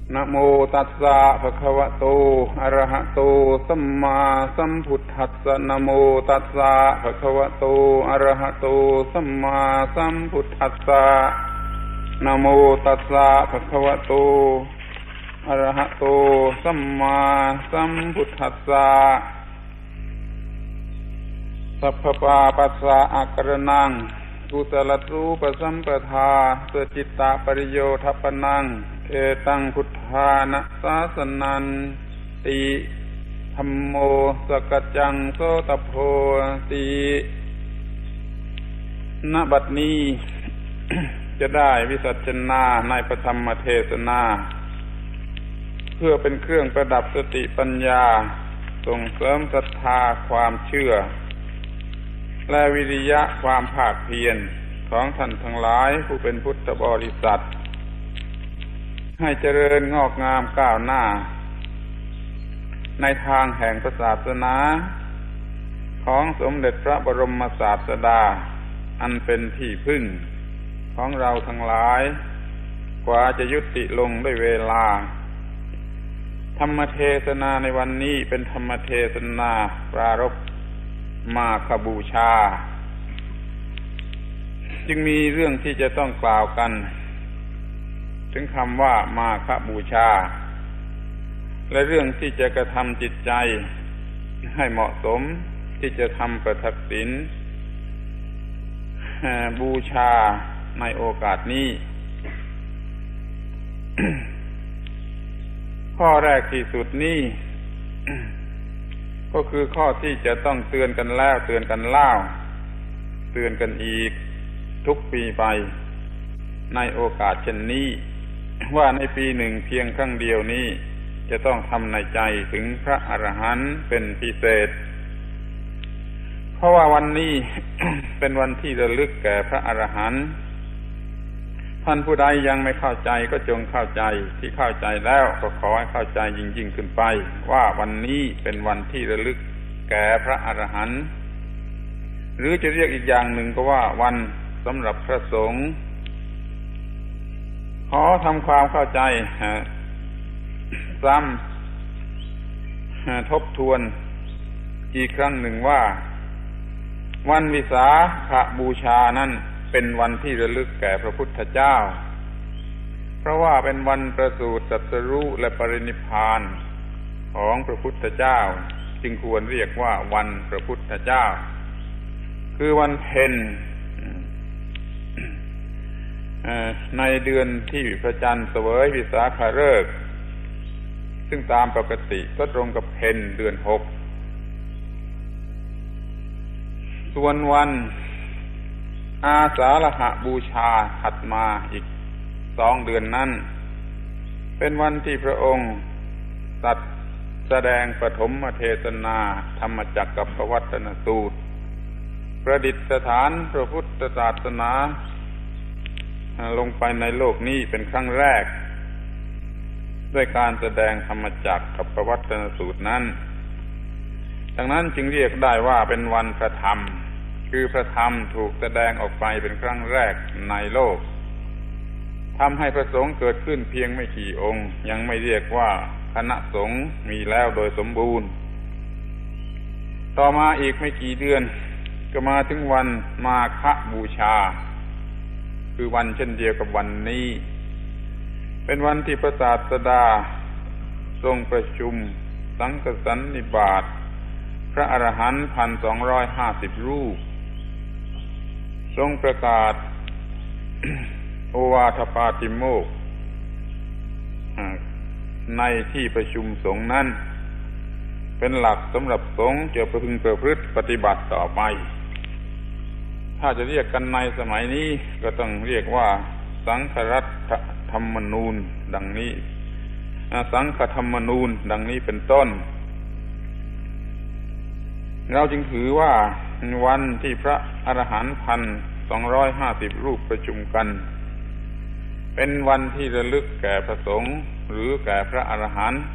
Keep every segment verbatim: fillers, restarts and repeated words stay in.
นะโมตัสสะภะคะวะโตอะระหะโตสัมมาสัมพุทธัสสะนะโมตัสสะภะคะวะโตอะระหะโตสัมมาสัมพุทธัสสะนะโมตัสสะภะคะวะโตอะระหะโตสัมมาสัมพุทธัสสะสัพพปาปัสสะอะกะระนังกุตลรูปสัมปทาสจิตตปริโยทัปปนังเอตังพุทธานะสาสนันติธัมโมสกัจจังโสตโพติณบัดนี้ จะได้วิสัชนาในพระธรรมเทศนาเพื่อเป็นเครื่องประดับสติปัญญาส่งเสริมศรัทธาความเชื่อและวิริยะความภาคเพียรของท่านทั้งหลายผู้เป็นพุทธบริษัทให้เจริญงอกงามก้าวหน้าในทางแห่งพระศาสนาของสมเด็จพระบรมศาสดาอันเป็นที่พึ่งของเราทั้งหลายกว่าจะยุติลงด้วยเวลาธรรมเทศนาในวันนี้เป็นธรรมเทศนาปรารภมาฆบูชาจึงมีเรื่องที่จะต้องกล่าวกันถึงคำว่ามาฆบูชาและเรื่องที่จะกระทำจิตใจให้เหมาะสมที่จะทำประทักษิณบูชาในโอกาสนี้ ข้อแรกที่สุดนี้ ก็คือข้อที่จะต้องเตือนกันแล้วเตือนกันเล่าเตือนกันอีกทุกปีไปในโอกาสเช่นนี้ว่าในปีหนึ่งเพียงครั้งเดียวนี้จะต้องทำในใจถึงพระอรหันต์เป็นพิเศษเพราะว่าวันนี้ เป็นวันที่ระลึกแก่พระอรหันต์ท่านผู้ใดยังไม่เข้าใจก็จงเข้าใจที่เข้าใจแล้วก็ขอให้เข้าใจยิ่งๆขึ้นไปว่าวันนี้เป็นวันที่ระลึกแก่พระอรหันต์หรือจะเรียกอีกอย่างหนึ่งก็ว่าวันสำหรับพระสงฆ์ขอทำความเข้าใจซ้ำทบทวนอีกครั้งหนึ่งว่าวันวิสาขบูชานั้นเป็นวันที่ระลึกแก่พระพุทธเจ้าเพราะว่าเป็นวันประสูติตรัสรู้และปรินิพพานของพระพุทธเจ้าจึงควรเรียกว่าวันพระพุทธเจ้าคือวันเพ็ญในเดือนที่พระจันทร์เสวยวิสาขฤกษ์ซึ่งตามปกติก็ตรงกับเพ็ญเดือนหกส่วนวันอาสาฬหบูชาถัดมาอีกสองเดือนนั้นเป็นวันที่พระองค์ตรัสแสดงปฐมเทศนาธรรมจักรกับพวัตนสูตรประดิษฐานพระพุทธศาสนาลงไปในโลกนี้เป็นครั้งแรกด้วยการแสดงธรรมจักรกับพวัตนสูตรนั้นดังนั้นจึงเรียกได้ว่าเป็นวันพระธรรมคือพระธรรมถูกแสดงออกไปเป็นครั้งแรกในโลกทำให้พระสงฆ์เกิดขึ้นเพียงไม่กี่องค์ยังไม่เรียกว่าคณะสงฆ์มีแล้วโดยสมบูรณ์ต่อมาอีกไม่กี่เดือนก็มาถึงวันมาฆบูชาคือวันเช่นเดียวกับวันนี้เป็นวันที่พระศาสดาทรงประชุมสังฆสันนิบาตพระอรหันต์ หนึ่งพันสองร้อยห้าสิบ รูปทรงประกาศ โอวาทปาติโมกข์ในที่ประชุมสงฆ์นั้นเป็นหลักสำหรับสงฆ์จะพึงประพฤติปฏิบัติต่อไปถ้าจะเรียกกันในสมัยนี้ก็ต้องเรียกว่าสังฆรัตธรรมนูญดังนี้สังฆธรรมนูญดังนี้เป็นต้นเราจึงถือว่าวันที่พระอรหันต์ หนึ่งพันสองร้อยห้าสิบ รูปประชุมกันเป็นวันที่ระลึกแก่พระสงฆ์หรือแก่พระอรหันต์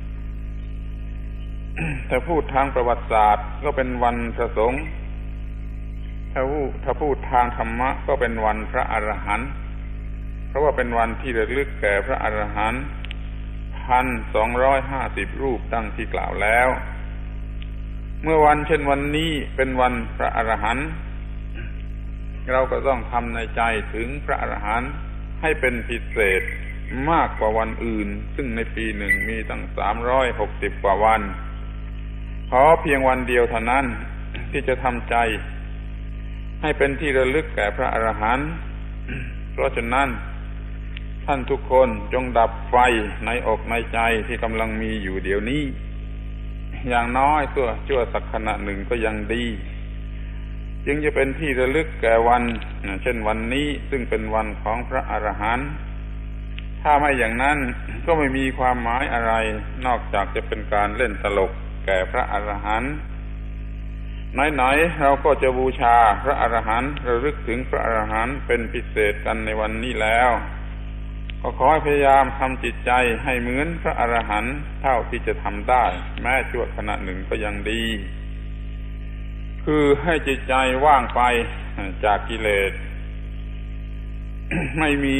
ถ้าพูดทางประวัติศาสตร์ก็เป็นวันพระสงฆ์ถ้าพูดถ้าพูดทางธรรมะก็เป็นวันพระอรหันต์เพราะว่าเป็นวันที่ระลึกแก่พระอรหันต์พันสองร้อยห้าสิบรูปดังที่กล่าวแล้วเมื่อวันเช่นวันนี้เป็นวันพระอรหันต์เราก็ต้องทำในใจถึงพระอรหันต์ให้เป็นพิเศษมากกว่าวันอื่นซึ่งในปีหนึ่งมีตั้งสามร้อยหกสิบกว่าวันขอเพียงวันเดียวเท่านั้นที่จะทำใจให้เป็นที่ระลึกแก่พระอรหันต์เพราะฉะนั้นท่านทุกคนจงดับไฟในอกในใจที่กำลังมีอยู่เดี๋ยวนี้อย่างน้อยตัวชั่วสักขณะหนึ่งก็ยังดีจึงจะเป็นที่ระลึกแก่วันเช่นวันนี้ซึ่งเป็นวันของพระอรหันต์ถ้าไม่อย่างนั้นก็ไม่มีความหมายอะไรนอกจากจะเป็นการเล่นตลกแก่พระอรหันต์ไหนๆเราก็จะบูชาพระอรหันต์ระลึกถึงพระอรหันต์เป็นพิเศษกันในวันนี้แล้วก็ขอให้พยายามทำจิตใจให้เหมือนพระอรหันต์เท่าที่จะทำได้แม้ชั่วขณะหนึ่งก็ยังดีคือให้จิตใจว่างไปจากกิเลส ไม่มี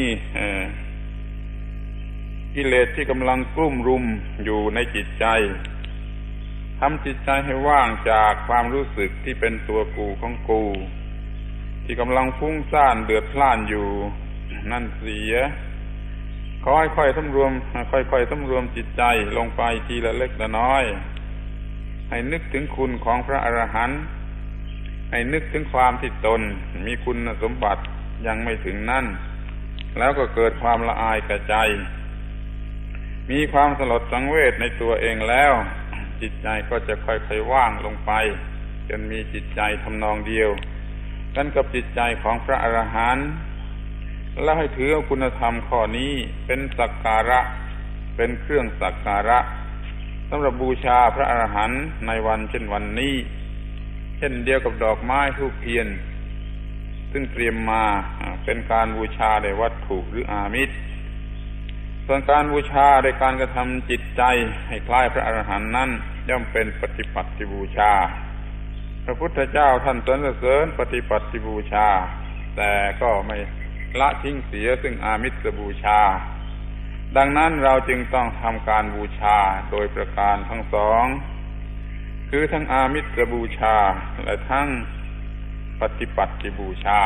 กิเลสที่กำลังกลุ่มรุมอยู่ในจิตใจทำจิตใจให้ว่างจากความรู้สึกที่เป็นตัวกูของกูที่กำลังฟุ้งซ่านเดือดพล่านอยู่นั่นเสียขอให้ค่อยสำรวมค่อยๆสำรวมจิตใจลงไปทีละเล็กละน้อยให้นึกถึงคุณของพระอรหันต์ให้นึกถึงความที่ตนมีคุณสมบัติยังไม่ถึงนั่นแล้วก็เกิดความละอายแก่ใจมีความสลดสังเวชในตัวเองแล้วจิตใจก็จะค่อยๆว่างลงไปจนมีจิตใจทำนองเดียวกันกับจิตใจของพระอรหันต์แล้วให้ถือเอาคุณธรรมข้อนี้เป็นสักการะเป็นเครื่องสักการะสำหรับบูชาพระอรหันต์ในวันเช่นวันนี้เช่นเดียวกับดอกไม้ธูปเทียนซึ่งเตรียมมาเป็นการบูชาในวัตถุหรืออามิสส่วนการบูชาโดยการกระทำจิตใจให้คล้ายพระอรหันต์นั้นย่อมเป็นปฏิปัติบูชาพระพุทธเจ้าท่านสรรเสริญปฏิปัติบูชาแต่ก็ไม่ละทิ้งเสียซึ่งอามิสบูชาดังนั้นเราจึงต้องทำการบูชาโดยประการทั้งสองคือทั้งอามิสบูชาและทั้งปฏิปัติบูชา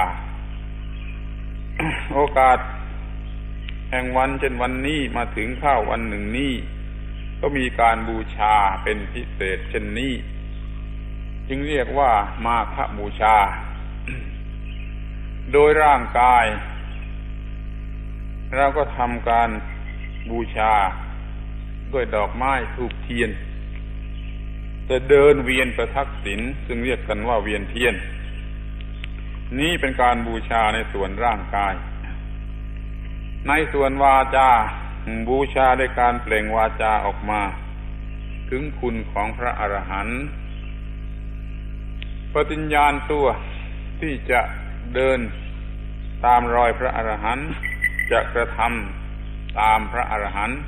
โอกาสแห่งวันเช่นวันนี้มาถึงเข้าวันหนึ่งนี้ก็มีการบูชาเป็นพิเศษเช่นนี้จึงเรียกว่ามาฆบูชา โดยร่างกายเราก็ทำการบูชาด้วยดอกไม้ธูปเทียนจะเดินเวียนประทักษิณซึ่งเรียกกันว่าเวียนเทียนนี้เป็นการบูชาในส่วนร่างกายในส่วนวาจาบูชาด้วยการเปล่งวาจาออกมาถึงคุณของพระอรหันต์ปฏิญญาณตัวที่จะเดินตามรอยพระอรหันต์จะกระทำตามพระอรหันต์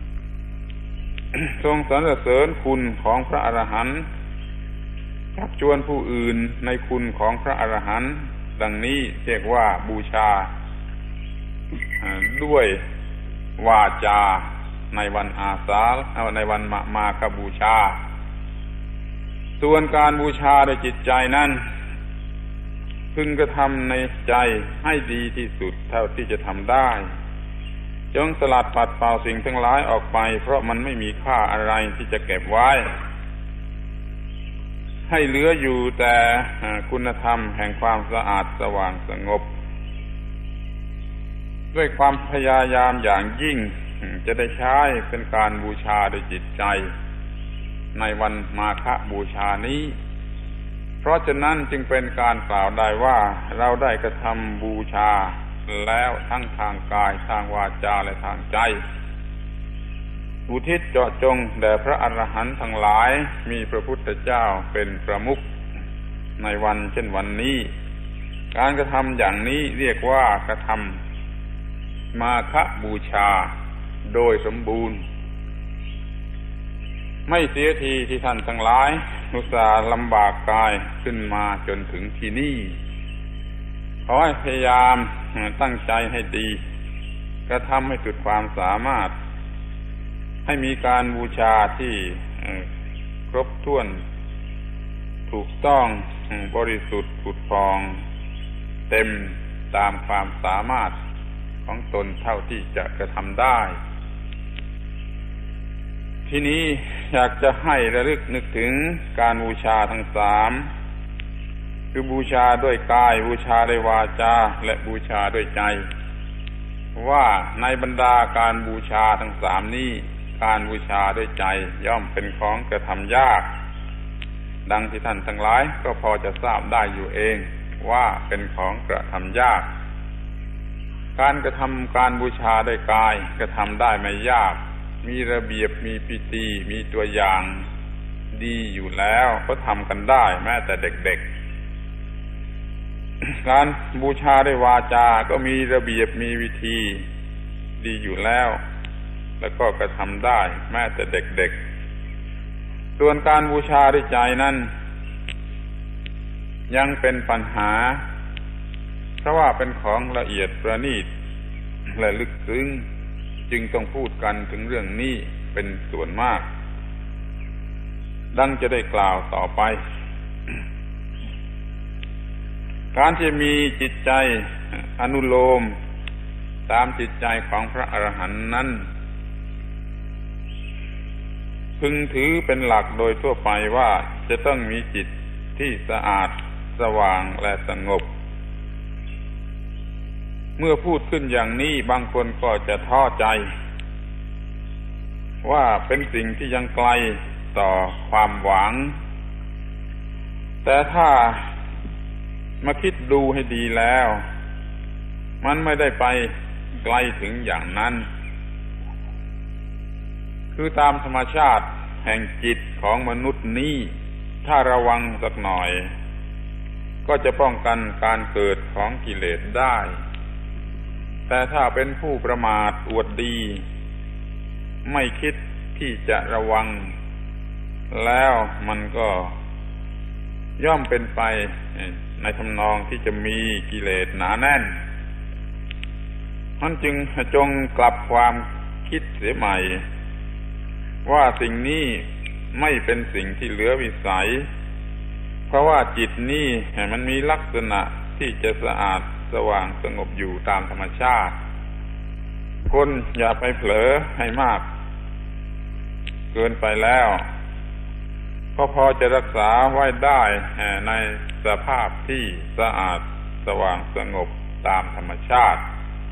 ทรงสรรเสริญคุณของพระอรหันต์ชักชวนผู้อื่นในคุณของพระอรหันต์ดังนี้เรียกว่าบูชาด้วยวาจาในวันอาสาฬหในวันมาฆบูชาส่วนการบูชาโดยจิตใจนั้นพึงกระทำในใจให้ดีที่สุดเท่าที่จะทำได้จงสลัดปัดเป่าสิ่งทั้งหลายออกไปเพราะมันไม่มีค่าอะไรที่จะเก็บไว้ให้เหลืออยู่แต่คุณธรรมแห่งความสะอาดสว่างสงบด้วยความพยายามอย่างยิ่งจะได้ใช้เป็นการบูชาโดยจิตใจในวันมาฆบูชานี้เพราะฉะนั้นจึงเป็นการกล่าวได้ว่าเราได้กระทำบูชาแล้วทั้งทางกายทางวาจาและทางใจอุทิศเจาะจงแด่พระอรหันต์ทั้งหลายมีพระพุทธเจ้าเป็นประมุขในวันเช่นวันนี้การกระทำอย่างนี้เรียกว่ากระทำมาฆบูชาโดยสมบูรณ์ไม่เสียทีที่ท่านทั้งหลายอุตส่าห์ลำบากกายขึ้นมาจนถึงที่นี่ขอให้พยายามตั้งใจให้ดีกระทำให้สุดความสามารถให้มีการบูชาที่ครบถ้วนถูกต้องบริสุทธิ์ผุดพองเต็มตามความสามารถของตนเท่าที่จะกระทำได้ทีนี้อยากจะให้ระลึกนึกถึงการบูชาทั้งสามคือบูชาด้วยกายบูชาด้วยวาจาและบูชาด้วยใจว่าในบรรดาการบูชาทั้งสามนี้การบูชาด้วยใจย่อมเป็นของกระทำยากดังที่ท่านทั้งหลายก็พอจะทราบได้อยู่เองว่าเป็นของกระทำยากการกระทำการบูชาด้วยกายกระทำได้ไม่ยากมีระเบียบมีพิธีมีตัวอย่างดีอยู่แล้วก็ทำกันได้แม้แต่เด็กๆการบูชาด้วยวาจาก็มีระเบียบมีวิธีดีอยู่แล้วแล้วก็กระทำได้แม้แต่เด็กๆส่วนการบูชาด้วยใจนั้นยังเป็นปัญหาเพราะว่าเป็นของละเอียดประณีตและลึกซึ้งจึงต้องพูดกันถึงเรื่องนี้เป็นส่วนมากดังจะได้กล่าวต่อไปการที่มีจิตใจอนุโลมตามจิตใจของพระอรหันต์นั้นพึงถือเป็นหลักโดยทั่วไปว่าจะต้องมีจิตที่สะอาดสว่างและสงบเมื่อพูดขึ้นอย่างนี้บางคนก็จะท้อใจว่าเป็นสิ่งที่ยังไกลต่อความหวังแต่ถ้ามาคิดดูให้ดีแล้วมันไม่ได้ไปไกลถึงอย่างนั้นคือตามธรรมชาติแห่งจิตของมนุษย์นี้ถ้าระวังสักหน่อยก็จะป้องกันการเกิดของกิเลสได้แต่ถ้าเป็นผู้ประมาทอวดดีไม่คิดที่จะระวังแล้วมันก็ย่อมเป็นไปในทำนองที่จะมีกิเลสหนาแน่นมันจึงจงกลับความคิดเสียใหม่ว่าสิ่งนี้ไม่เป็นสิ่งที่เหลือวิสัยเพราะว่าจิตนี้มันมีลักษณะที่จะสะอาดสว่างสงบอยู่ตามธรรมชาติคนอย่าไปเผลอให้มากเกินไปแล้วก็พอจะรักษาไว้ได้ในสภาพที่สะอาดสว่างสงบตามธรรมชาติ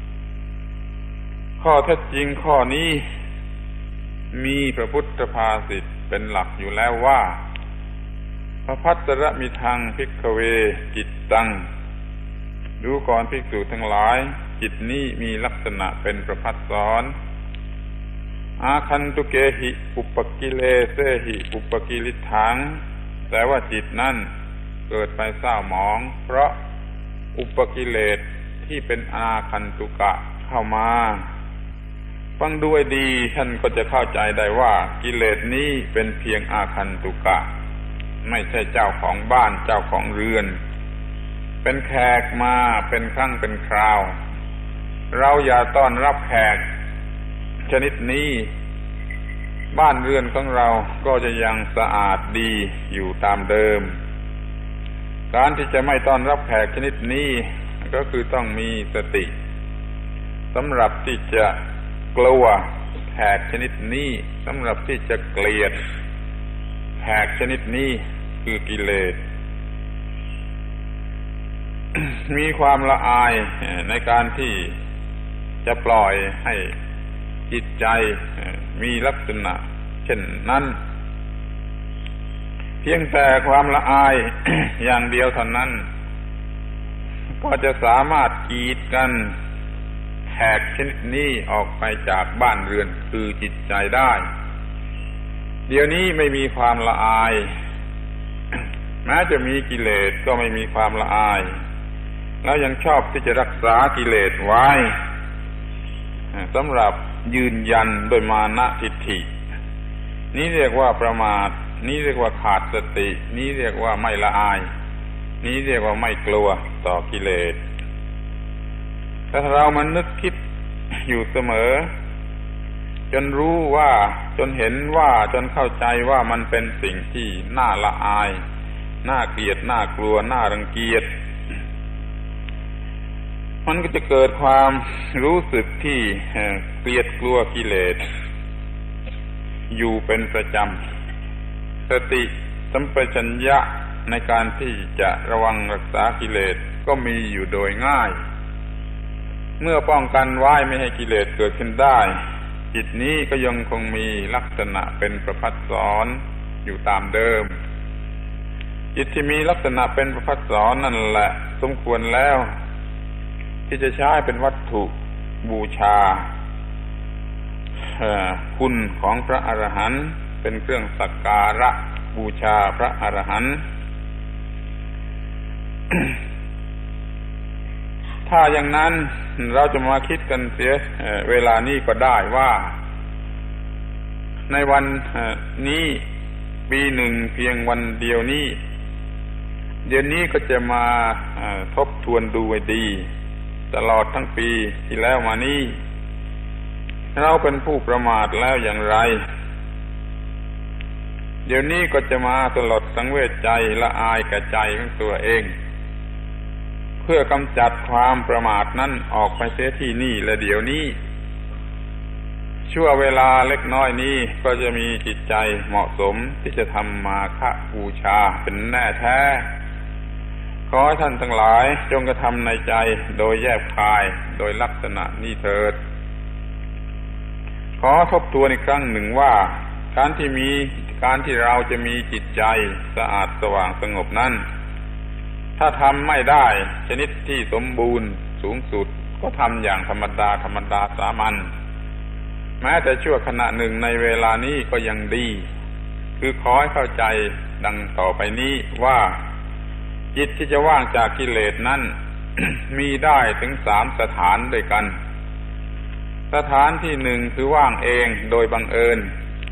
ข้อเท็จจริงข้อนี้มีพระพุทธภาษิตเป็นหลักอยู่แล้วว่าพระภัตตรมิทังภิกขเวจิตตังดูก่อนภิกษุทั้งหลายจิตนี้มีลักษณะเป็นประภัสสรอาคันตุเกหิอุปกิเลเสหิอุปกิลิทังแต่ว่าจิตนั้นเกิดไปเศร้าหมองเพราะอุปกิเลสที่เป็นอาคันตุกะเข้ามาฟังดูให้ดีท่านก็จะเข้าใจได้ว่ากิเลสนี้เป็นเพียงอาคันตุกะไม่ใช่เจ้าของบ้านเจ้าของเรือนเป็นแขกมาเป็นครั้งเป็นคราวเราอย่าต้อนรับแขกชนิดนี้บ้านเรือนของเราก็จะยังสะอาดดีอยู่ตามเดิมการที่จะไม่ต้อนรับแขกชนิดนี้ก็คือต้องมีสติสำหรับที่จะกลัวแขกชนิดนี้สำหรับที่จะเกลียดแขกชนิดนี้คือกิเลส มีความละอายในการที่จะปล่อยให้จิตใจมีลักษณะเช่นนั้นเพียงแต่ความละอาย อย่างเดียวเท่านั้นก็จะสามารถกีดกันแขกชนิดนี้ออกไปจากบ้านเรือนคือจิตใจได้เดี๋ยวนี้ไม่มีความละอาย แม้จะมีกิเลสก็ไม่มีความละอายแล้วยังชอบที่จะรักษากิเลสไว้สำหรับยืนยันโดยมานะทิฏฐินี้เรียกว่าประมาทนี้เรียกว่าขาดสตินี้เรียกว่าไม่ละอายนี้เรียกว่าไม่กลัวต่อกิเลสถ้าเรามันนึกคิดอยู่เสมอจนรู้ว่าจนเห็นว่าจนเข้าใจว่ามันเป็นสิ่งที่น่าละอายน่าเกลียดน่ากลัวน่ารังเกียจมันก็จะเกิดความรู้สึกที่เกลียดกลัวกิเลสอยู่เป็นประจำสติสัมปชัญญะในการที่จะระวังรักษากิเลสก็มีอยู่โดยง่ายเมื่อป้องกันไว้ไม่ให้กิเลสเกิดขึ้นได้จิตนี้ก็ยังคงมีลักษณะเป็นประภัสสรอยู่ตามเดิมจิตที่มีลักษณะเป็นประภัสสรนั่นแหละสมควรแล้วที่จะใช้เป็นวัตถุบูชาคุณของพระอรหันต์เป็นเครื่องสักการะบูชาพระอรหันต์ ถ้าอย่างนั้นเราจะมาคิดกันเสียเวลานี้ก็ได้ว่าในวันนี้ปีหนึ่งเพียงวันเดียวนี้เดี๋ยวนี้ก็จะมาทบทวนดูให้ดีตลอดทั้งปีที่แล้วมานี้เราเป็นผู้ประมาทแล้วอย่างไรเดี๋ยวนี้ก็จะมาสลดสังเวชใจละอายแก่ใจของตัวเองเพื่อกำจัดความประมาทนั้นออกไปเสียที่นี่และเดี๋ยวนี้ชั่วเวลาเล็กน้อยนี้ก็จะมีจิตใจเหมาะสมที่จะทำมาฆบูชาเป็นแน่แท้ขอให้ท่านทั้งหลายจงกระทำในใจโดยแยบคายโดยลักษณะนี้เถิดขอทบทวนอีกครั้งหนึ่งว่าการที่มีการที่เราจะมีจิตใจสะอาดสว่างสงบนั้นถ้าทำไม่ได้ชนิดที่สมบูรณ์สูงสุดก็ทำอย่างธรรมดาธรรมดาสามัญแม้แต่ชั่วขณะหนึ่งในเวลานี้ก็ยังดีคือขอให้เข้าใจดังต่อไปนี้ว่าจิตที่จะว่างจากกิเลสนั้น มีได้ถึงสามสถานด้วยกันสถานที่หนึ่งคือว่างเองโดยบังเอิญ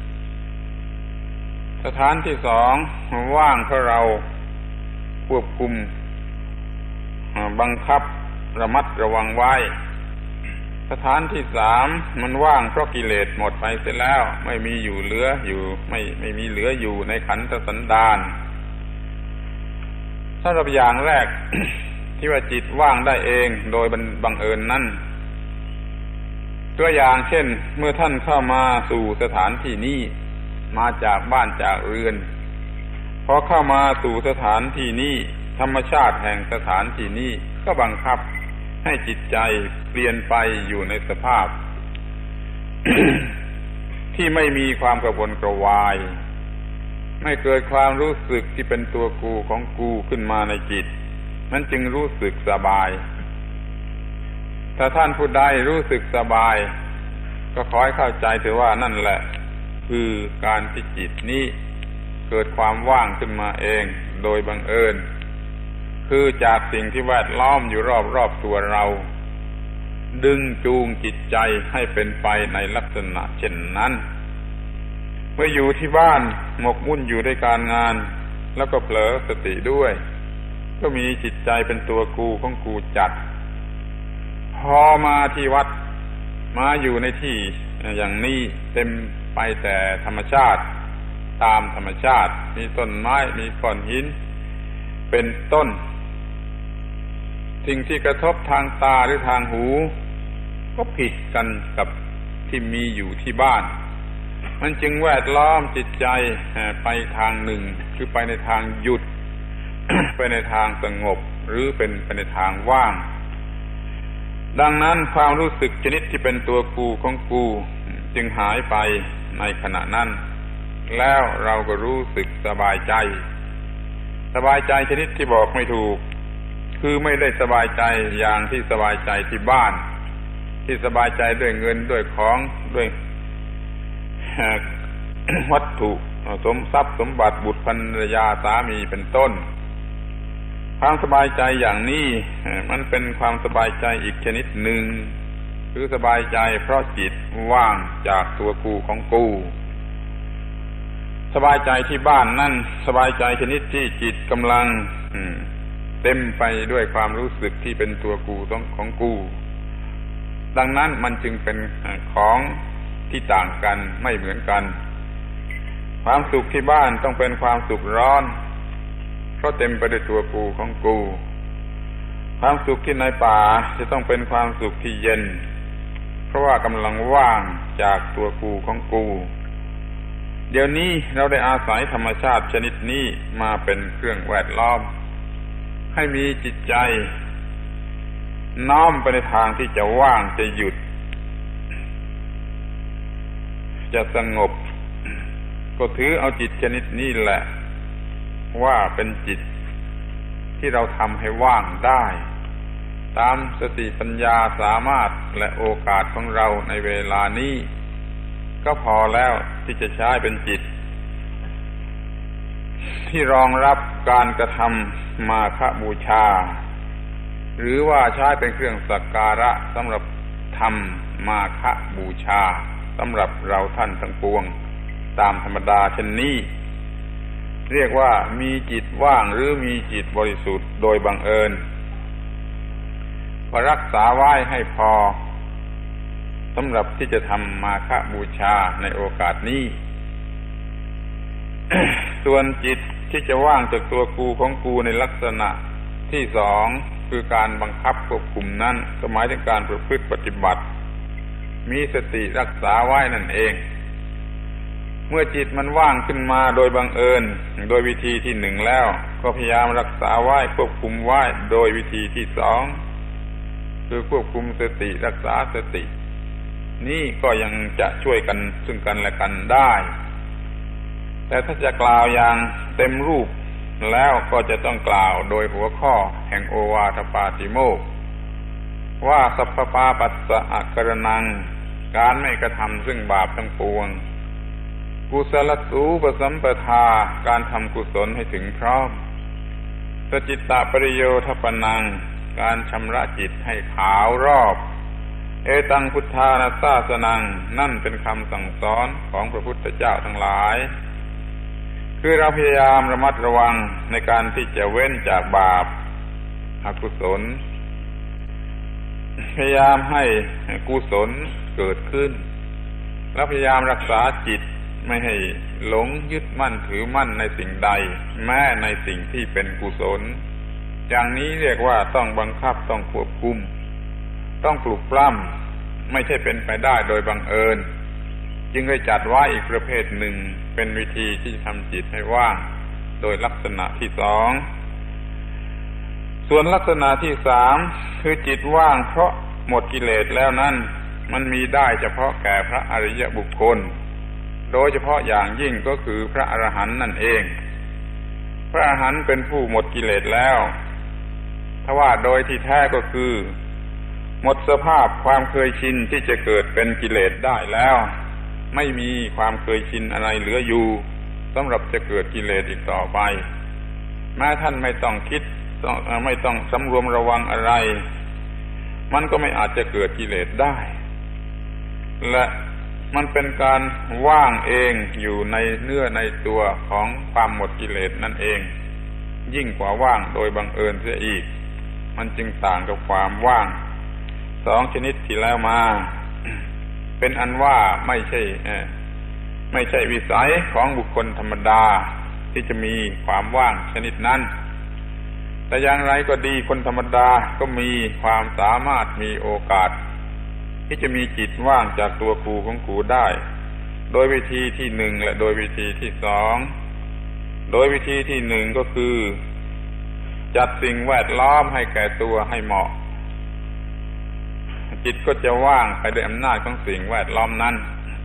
สถานที่สองว่างเพราะเราควบคุมบังคับระมัดระวังไว้สถานที่สามมันว่างเพราะกิเลสหมดไปเสียแล้วไม่มีอยู่เหลืออยู่ไม่ไม่มีเหลืออยู่ในขันธสันดานถ้าเราอย่างแรก ที่ว่าจิตว่างได้เองโดยบังเอิญนั้นตัวอย่างเช่นเมื่อท่านเข้ามาสู่สถานที่นี้มาจากบ้านจากเรือนพอเข้ามาสู่สถานที่นี้ธรรมชาติแห่งสถานที่นี้ก็บังคับให้จิตใจเปลี่ยนไปอยู่ในสภาพ ที่ไม่มีความกระวนกระวายไม่เกิดความรู้สึกที่เป็นตัวกูของกูขึ้นมาในจิตมันจึงรู้สึกสบายถ้าท่านผู้ใดรู้สึกสบายก็ขอให้เข้าใจถือว่านั่นแหละคือการที่จิตนี้เกิดความว่างขึ้นมาเองโดยบังเอิญคือจากสิ่งที่แวดล้อมอยู่รอบๆตัวเราดึงจูงจิตใจให้เป็นไปในลักษณะเช่นนั้นเมื่ออยู่ที่บ้านหมกมุ่นอยู่ด้วยการงานแล้วก็เผลอสติด้วยก็มีจิตใจเป็นตัวกูของกูจัดพอมาที่วัดมาอยู่ในที่อย่างนี้เต็มไปแต่ธรรมชาติตามธรรมชาติมีต้นไม้มีก้อนหินเป็นต้นสิ่งที่กระทบทางตาหรือทางหูก็ผิดกันกับที่มีอยู่ที่บ้านมันจึงแวดล้อมจิตใจไปทางหนึ่งคือไปในทางหยุด ไปในทางสงบหรือเป็นไปในทางว่างดังนั้นความรู้สึกชนิดที่เป็นตัวกูของกูจึงหายไปในขณะนั้นแล้วเราก็รู้สึกสบายใจสบายใจชนิดที่บอกไม่ถูกคือไม่ได้สบายใจอย่างที่สบายใจที่บ้านที่สบายใจด้วยเงินด้วยของด้วย วัตถุสมทรัพย์สมบัติบุตรภรรยาสามีเป็นต้นความสบายใจอย่างนี้มันเป็นความสบายใจอีกชนิดหนึ่งคือสบายใจเพราะจิตว่างจากตัวกูของกูสบายใจที่บ้านนั่นสบายใจชนิดที่จิตกำลังเต็มไปด้วยความรู้สึกที่เป็นตัวกูต้องของกูดังนั้นมันจึงเป็นของที่ต่างกันไม่เหมือนกันความสุขที่บ้านต้องเป็นความสุขร้อนเพราะเต็มไปด้วยตัวกูของกูความสุขที่ในป่าจะต้องเป็นความสุขที่เย็นเพราะว่ากำลังว่างจากตัวกูของกูเดี๋ยวนี้เราได้อาศัยธรรมชาติชนิดนี้มาเป็นเครื่องแวดล้อมให้มีจิตใจน้อมไปในทางที่จะว่างจะหยุดจะสงบก็ถือเอาจิตชนิดนี้แหละว่าเป็นจิตที่เราทำให้ว่างได้ตามสติปัญญาสามารถและโอกาสของเราในเวลานี้ก็พอแล้วที่จะใช้เป็นจิตที่รองรับการกระทำมาฆบูชาหรือว่าใช้เป็นเครื่องสักการะสำหรับทำมาฆบูชาสำหรับเราท่านทั้งปวงตามธรรมดาเช่นนี้เรียกว่ามีจิตว่างหรือมีจิตบริสุทธิ์โดยบังเอิญก็รักษาไว้ให้พอสำหรับที่จะทำมาฆบูชาในโอกาสนี้ ส่วนจิตที่จะว่างจากตัวกูของกูในลักษณะที่สองคือการบังคับควบคุมนั้นก็หมายถึงการประพฤติปฏิบัติมีสติรักษาไว้นั่นเองเมื่อจิตมันว่างขึ้นมาโดยบังเอิญโดยวิธีที่หนึ่งแล้วก็พยายามรักษาไว้ควบคุมไว้โดยวิธีที่สองคือควบคุมสติรักษาสตินี่ก็ยังจะช่วยกันซึ่งกันและกันได้แต่ถ้าจะกล่าวอย่างเต็มรูปแล้วก็จะต้องกล่าวโดยหัวข้อแห่งโอวาทปาติโมกข์ว่าสัพพปาปัสสะอะกรณังการไม่กระทำซึ่งบาปทั้งปวงกุศลสูปสัมปทาการทำกุศลให้ถึงพร้อมสจิตตปริโยทปนังการชำระจิตให้ขาวรอบเอตังพุทธานาสาสนังนั่นเป็นคำสั่งสอนของพระพุทธเจ้าทั้งหลายคือเราพยายามระมัดระวังในการที่จะเว้นจากบาปอกุศลพยายามให้กุศลเกิดขึ้นและพยายามรักษาจิตไม่ให้หลงยึดมั่นถือมั่นในสิ่งใดแม้ในสิ่งที่เป็นกุศลอย่างนี้เรียกว่าต้องบังคับต้องควบคุมต้องปลุกปล้ำไม่ใช่เป็นไปได้โดยบังเอิญจึงได้จัดไว้อีกประเภทหนึ่งเป็นวิธีที่ทำจิตให้ว่างโดยลักษณะที่สองส่วนลักษณะที่สามคือจิตว่างเพราะหมดกิเลสแล้วนั้นมันมีได้เฉพาะแก่พระอริยบุคคลโดยเฉพาะอย่างยิ่งก็คือพระอรหันต์นั่นเองพระอรหันต์เป็นผู้หมดกิเลสแล้วถ้าว่าโดยที่แท้ก็คือหมดสภาพความเคยชินที่จะเกิดเป็นกิเลสได้แล้วไม่มีความเคยชินอะไรเหลืออยู่สำหรับจะเกิดกิเลสอีกต่อไปแม้ท่านไม่ต้องคิดต้องไม่ต้องสำรวมระวังอะไรมันก็ไม่อาจจะเกิดกิเลสได้และมันเป็นการว่างเองอยู่ในเนื้อในตัวของความหมดกิเลสนั่นเองยิ่งกว่าว่างโดยบังเอิญเสียอีกมันจึงต่างกับความว่างสองชนิดที่แล้วมาเป็นอันว่าไม่ใช่ไม่ใช่วิสัยของบุคคลธรรมดาที่จะมีความว่างชนิดนั้นแต่อย่างไรก็ดีคนธรรมดาก็มีความสามารถมีโอกาสที่จะมีจิตว่างจากตัวกูของกูได้โดยวิธีที่หนึ่งและโดยวิธีที่สองโดยวิธีที่หนึ่งก็คือจัดสิ่งแวดล้อมให้แก่ตัวให้เหมาะจิตก็จะว่างไปด้วยอำนาจของสิ่งแวดล้อมนั้น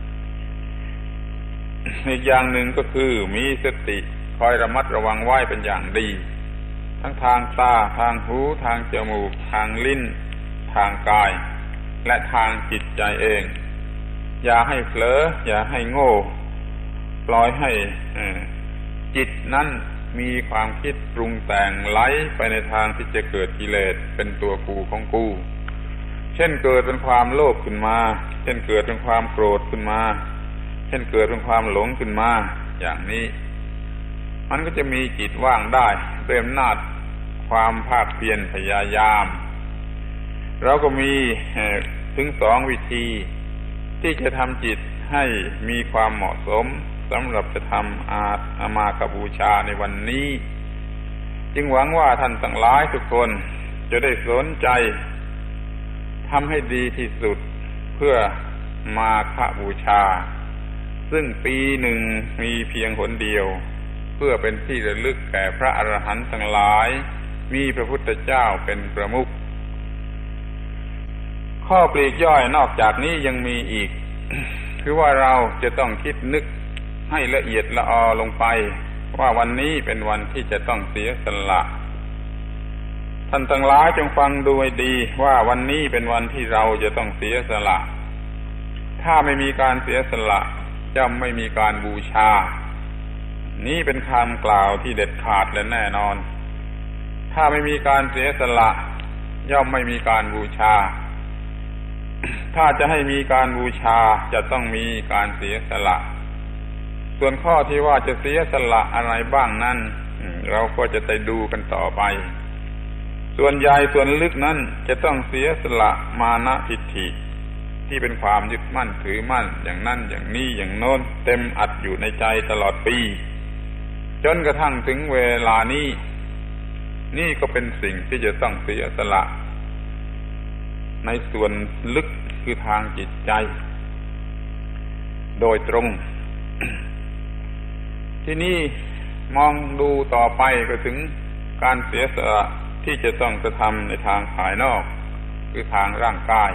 อีกอย่างหนึ่งก็คือมีสติคอยระมัดระวังไว้เป็นอย่างดีทั้งทางตาทางหูทางจมูกทางลิ้นทางกายและทางจิตใจเองอย่าให้เผลออย่าให้โง่ปล่อยให้จิตนั้นมีความคิดปรุงแต่งไหลไปในทางที่จะเกิดกิเลสเป็นตัวกูของกูเช่นเกิดเป็นความโลภขึ้นมาเช่นเกิดเป็นความโกรธขึ้นมาเช่นเกิดเป็นความหลงขึ้นมาอย่างนี้มันก็จะมีจิตว่างได้ด้วยอำนาจความภาคเพียรพยายามเราก็มีถึงสองวิธีที่จะทำจิตให้มีความเหมาะสมสำหรับจะทำอาอามาคบูชาในวันนี้จึงหวังว่าท่านทั้งหลายทุกคนจะได้สนใจทำให้ดีที่สุดเพื่อมาฆบูชาซึ่งปีหนึ่งมีเพียงหนเดียวเพื่อเป็นที่ระลึกแก่พระอรหันต์ทั้งหลายมีพระพุทธเจ้าเป็นประมุขข้อปลีกย่อยนอกจากนี้ยังมีอีก คือว่าเราจะต้องคิดนึกให้ละเอียดละออลงไปว่าวันนี้เป็นวันที่จะต้องเสียสละท่านทั้งหลายจงฟังดูให้ดีว่าวันนี้เป็นวันที่เราจะต้องเสียสละถ้าไม่มีการเสียสละย่อมไม่มีการบูชานี้เป็นคำกล่าวที่เด็ดขาดและแน่นอนถ้าไม่มีการเสียสละย่อมไม่มีการบูชาถ้าจะให้มีการบูชาจะต้องมีการเสียสละส่วนข้อที่ว่าจะเสียสละอะไรบ้างนั้นเราก็จะไปดูกันต่อไปส่วนใหญ่ส่วนลึกนั้นจะต้องเสียสละมานะทิฏฐิที่เป็นความยึดมั่นถือมั่นอย่างนั้นอย่างนี้อย่างโน้นเต็มอัดอยู่ในใจตลอดปีจนกระทั่งถึงเวลานี้นี่ก็เป็นสิ่งที่จะต้องเสียสละในส่วนลึกคือทางจิตใจโดยตรง ที่นี่มองดูต่อไปก็ถึงการเสียสละที่จะต้องกระทำในทางภายนอกคือทางร่างกาย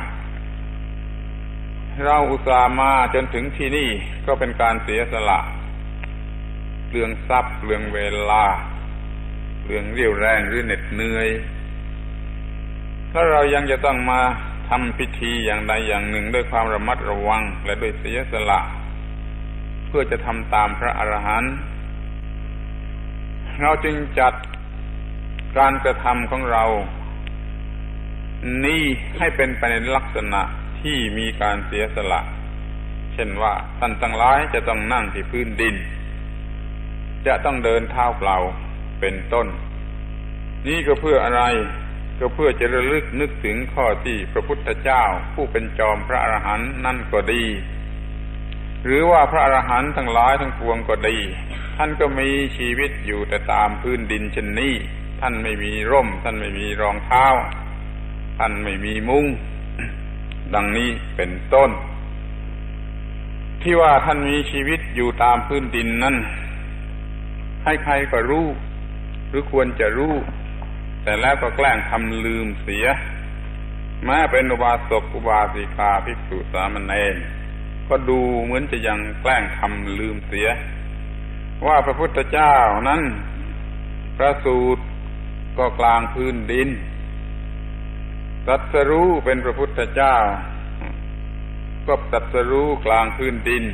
เราอุตส่าห์มาจนถึงที่นี่ก็เป็นการเสียสละเปลืองทรัพย์เปลืองเวลาเปลืองเรี่ยวแรงหรือเหน็ดเหนื่อยถ้าเรายังจะต้องมาทำพิธีอย่างใดอย่างหนึ่งด้วยความระมัดระวังและด้วยเสียสละเพื่อจะทำตามพระอรหันต์เราจึงจัดการกระทำของเรานี่ให้เป็นไปในลักษณะที่มีการเสียสละเช่นว่าท่านทั้งหลายจะต้องนั่งที่พื้นดินจะต้องเดินเท้าเปล่าเป็นต้นนี่ก็เพื่ออะไรก็เพื่อจะระลึกนึกถึงข้อที่พระพุทธเจ้าผู้เป็นจอมพระอรหันต์นั่นก็ดีหรือว่าพระอรหันต์ทั้งหลายทั้งปวงก็ดีท่านก็มีชีวิตอยู่แต่ตามพื้นดินเช่นนี้ท่านไม่มีร่มท่านไม่มีรองเท้าท่านไม่มีมุ้งดังนี้เป็นต้นที่ว่าท่านมีชีวิตอยู่ตามพื้นดินนั้นใครๆก็รู้หรือควรจะรู้แต่แล้วก็แกล้งทำลืมเสียแม้เป็นอุบาสกอุบาสิกาภิกษุสามเณรก็ดูเหมือนจะยังแกล้งทำลืมเสียว่าพระพุทธเจ้านั้นประสูติก็กลางพื้นดินตรัสรู้เป็นพระพุทธเจ้าก็ตรัสรู้กลางพื้นดิน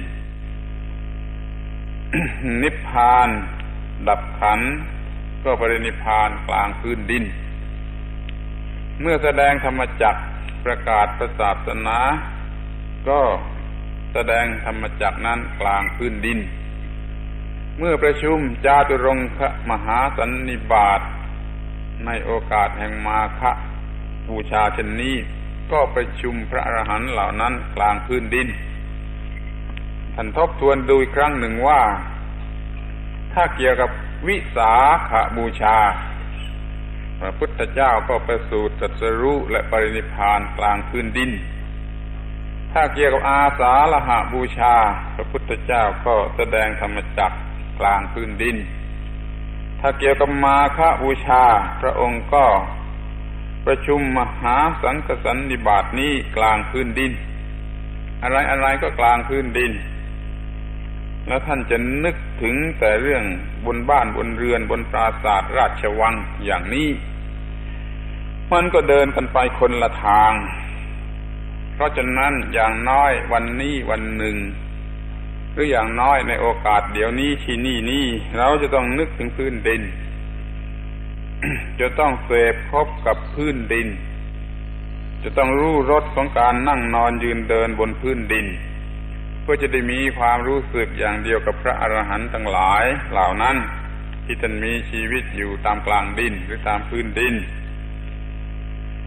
นิพพานดับขันธ์ก็ปรินิพพานกลางพื้นดินเมื่อแสดงธรรมจักรประกาศพระศาสนาก็แสดงธรรมจักรนั้นกลางพื้นดินเมื่อประชุมจาตุรงคมหาสันนิบาตในโอกาสแห่งมาฆบูชาเช่นนี้ก็ประชุมพระอรหันต์เหล่านั้นกลางพื้นดินท่านทบทวนดูอีกครั้งหนึ่งว่าถ้าเกี่ยวกับวิสาขบูชาพระพุทธเจ้าก็ประสูติตรัสรู้และปรินิพพานกลางพื้นดินถ้าเกี่ยวกับอาสาฬหบูชาพระพุทธเจ้าก็แสดงธรรมจักรกลางพื้นดินถ้าเกี่ยวกับมาฆบูชาพระองค์ก็ประชุมมหาสังฆสันนิบาตนี้กลางพื้นดินอะไรอะไรก็กลางพื้นดินแล้วท่านจะนึกถึงแต่เรื่องบนบ้านบนเรือนบนปราสาทราชวังอย่างนี้มันก็เดินกันไปคนละทางเพราะฉะนั้นอย่างน้อยวันนี้วันหนึ่งหรืออย่างน้อยในโอกาสเดี๋ยวนี้ที่นี่นี่เราจะต้องนึกถึงพื้นดิน จะต้องเสพพบกับพื้นดินจะต้องรู้รสของการนั่งนอนยืนเดินบนพื้นดินเพื่อจะได้มีความรู้สึกอย่างเดียวกับพระอรหันต์ทั้งหลายเหล่านั้นที่ท่านมีชีวิตอยู่ตามกลางดินหรือตามพื้นดิน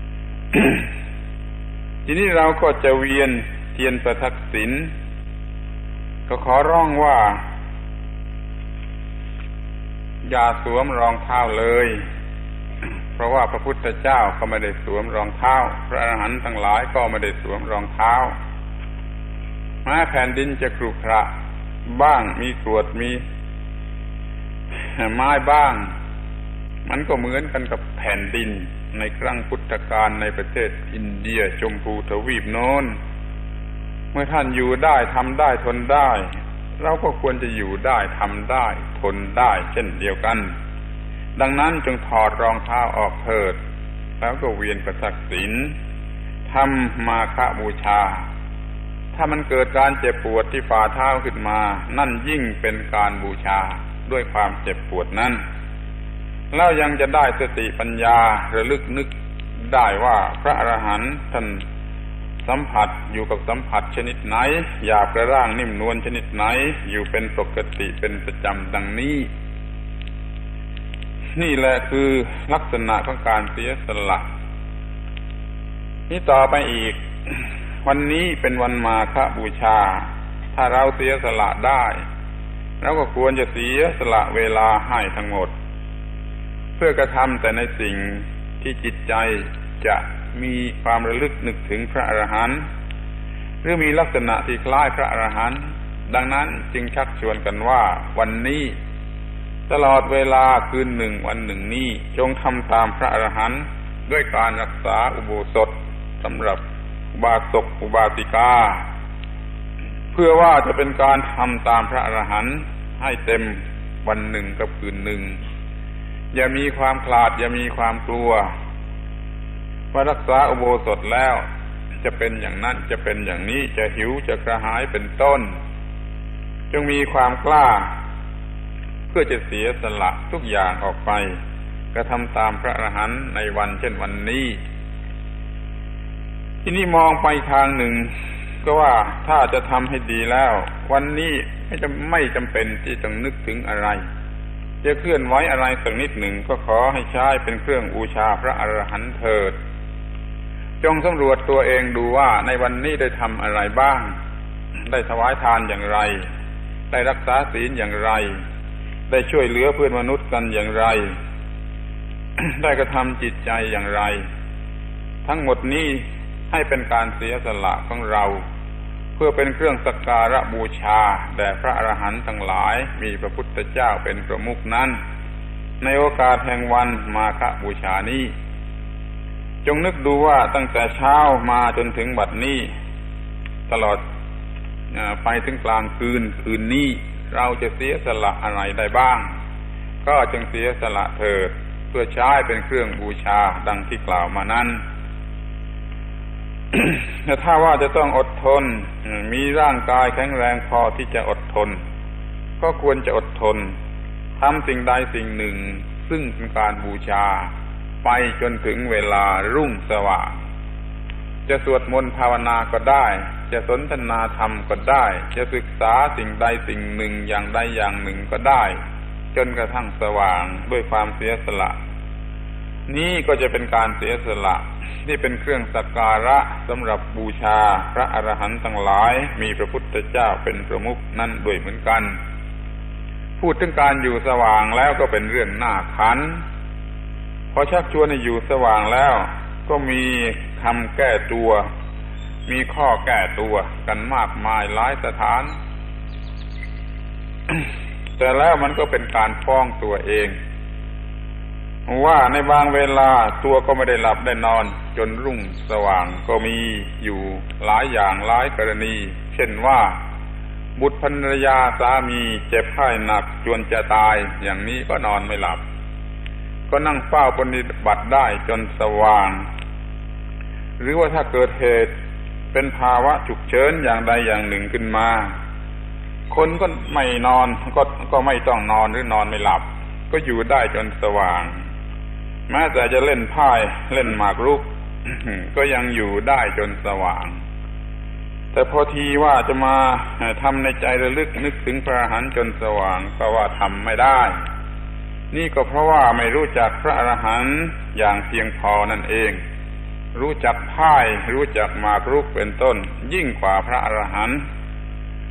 ทีนี้เราก็จะเวียนเทียนประทักษิณก็ขอร้องว่าอย่าสวมรองเท้าเลยเพราะว่าพระพุทธเจ้าก็ไม่ได้สวมรองเท้าพระอรหันต์ทั้งหลายก็ไม่ได้สวมรองเท้าแม้แผ่นดินจะขรุขระบ้างมีกรวดมีไม้บ้างมันก็เหมือนกันกับแผ่นดินในครั้งพุทธกาลในประเทศอินเดียชมพูทวีปโน้นเมื่อท่านอยู่ได้ทำได้ทนได้เราก็ควรจะอยู่ได้ทำได้ทนได้เช่นเดียวกันดังนั้นจงถอดรองเท้าออกเถิดแล้วก็เวียนประทักษิณทำมาฆบูชาถ้ามันเกิดการเจ็บปวดที่ฝ่าเท้าขึ้นมานั่นยิ่งเป็นการบูชาด้วยความเจ็บปวดนั้นแล้วยังจะได้สติปัญญาระลึกนึกได้ว่าพระอรหันต์ท่านสัมผัสอยู่กับสัมผัสชนิดไหนหยาบกระด้างนิ่มนวลชนิดไหนอยู่เป็นปกติเป็นประจำดังนี้นี่แหละคือลักษณะของการเสียสละนี่ต่อไปอีกวันนี้เป็นวันมาฆบูชาถ้าเราเสียสละได้เราก็ควรจะเสียสละเวลาให้ทั้งหมดเพื่อกระทำแต่ในสิ่งที่จิตใจจะมีความระลึกนึกถึงพระอรหันต์หรือมีลักษณะที่คล้ายพระอรหันต์ดังนั้นจึงชักชวนกันว่าวันนี้ตลอดเวลาคืนหนึ่งวันหนึ่งนี้จงทำตามพระอรหันต์ด้วยการรักษาอุโบสถสำหรับอุบาสกอุบาสิกาเพื่อว่าจะเป็นการทำตามพระอรหันต์ให้เต็มวันหนึ่งกับคืนหนึ่งอย่ามีความขลาดอย่ามีความกลัวว่ารักษาอุโบสถแล้วจะเป็นอย่างนั้นจะเป็นอย่างนี้จะหิวจะกระหายเป็นต้นจงมีความกล้าเพื่อจะเสียสละทุกอย่างออกไปกระทำตามพระอรหันต์ในวันเช่นวันนี้ที่นี่มองไปทางหนึ่งก็ว่าถ้าจะทำให้ดีแล้ววันนี้ไม่จำไม่จำเป็นที่ต้องนึกถึงอะไรจะเคลื่อนไหวอะไรสักนิดหนึ่งก็ขอให้ใช้เป็นเครื่องบูชาพระอรหันต์เถิดจงสำรวจตัวเองดูว่าในวันนี้ได้ทำอะไรบ้างได้ถวายทานอย่างไรได้รักษาศีลอย่างไรได้ช่วยเหลือเพื่อนมนุษย์กันอย่างไร ได้กระทำจิตใจอย่างไรทั้งหมดนี้ให้เป็นการเสียสละของเราเพื่อเป็นเครื่องสักการะบูชาแด่พระอรหันต์ทั้งหลายมีพระพุทธเจ้าเป็นประมุขนั้นในโอกาสแห่งวันมาฆบูชานี้จงนึกดูว่าตั้งแต่เช้ามาจนถึงบัดนี้ตลอดไปถึงกลางคืนคืนนี้เราจะเสียสละอะไรได้บ้างก็จงเสียสละเถิดเพื่อใช้เป็นเครื่องบูชาดังที่กล่าวมานั้น แต่ถ้าว่าจะต้องอดทนมีร่างกายแข็งแรงพอที่จะอดทนก็ควรจะอดทนทำสิ่งใดสิ่งหนึ่งซึ่งเป็นการบูชาไปจนถึงเวลารุ่งสว่างจะสวดมนต์ภาวนาก็ได้จะสนทนาธรรมก็ได้จะศึกษาสิ่งใดสิ่งหนึ่งอย่างใดอย่างหนึ่งก็ได้จนกระทั่งสว่างด้วยความเสียสละนี่ก็จะเป็นการเสียสละที่เป็นเครื่องสักการะสำหรับบูชาพระอรหันต์ทั้งหลายมีพระพุทธเจ้าเป็นประมุขนั่นด้วยเหมือนกันพูดถึงการอยู่สว่างแล้วก็เป็นเรื่องน่าขันพอชักชวนให้อยู่สว่างแล้วก็มีคำแก้ตัวมีข้อแก้ตัวกันมากมายหลายสถาน แต่แล้วมันก็เป็นการฟ้องตัวเองว่าในบางเวลาตัวก็ไม่ได้หลับได้นอนจนรุ่งสว่างก็มีอยู่หลายอย่างหลายกรณีเช่นว่าบุตรภรรยาสามีเจ็บไข้หนักจนจะตายอย่างนี้ก็นอนไม่หลับก็นั่งเฝ้าปฏิบัติได้จนสว่างหรือว่าถ้าเกิดเหตุเป็นภาวะฉุกเฉินอย่างใดอย่างหนึ่งขึ้นมาคนก็ไม่นอนก็ก็ไม่ต้องนอนหรือนอนไม่หลับก็อยู่ได้จนสว่างแม้แต่จะเล่นไพ่เล่นหมากรุก ก็ยังอยู่ได้จนสว่างแต่พอทีว่าจะมาทำในใจระลึกนึกถึงพระอรหันต์จนสว่างก็ว่าทำไม่ได้นี่ก็เพราะว่าไม่รู้จักพระอรหันต์อย่างเพียงพอนั่นเองรู้จักไพ่รู้จักหมากรุกเป็นต้นยิ่งกว่าพระอรหันต์